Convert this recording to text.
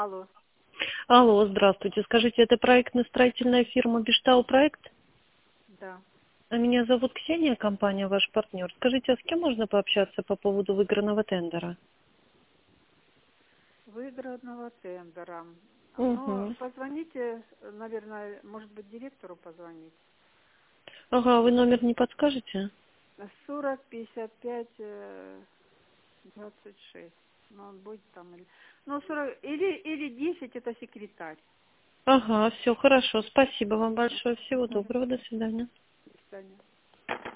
Алло, Алло, здравствуйте. Скажите, это проектно-строительная фирма Бештау проект? да. А меня зовут Ксения, компания ваш партнер. Скажите, а с кем можно пообщаться по поводу выигранного тендера? Выигранного тендера. Но Угу. позвоните, наверное, может быть, директору позвонить. Ага, вы номер не подскажете? 40 55 26. Ну, он будет там. Ну, 40, или 10 это секретарь. Ага, все хорошо. Спасибо вам большое. Всего Мгм. доброго. До свидания. До свидания.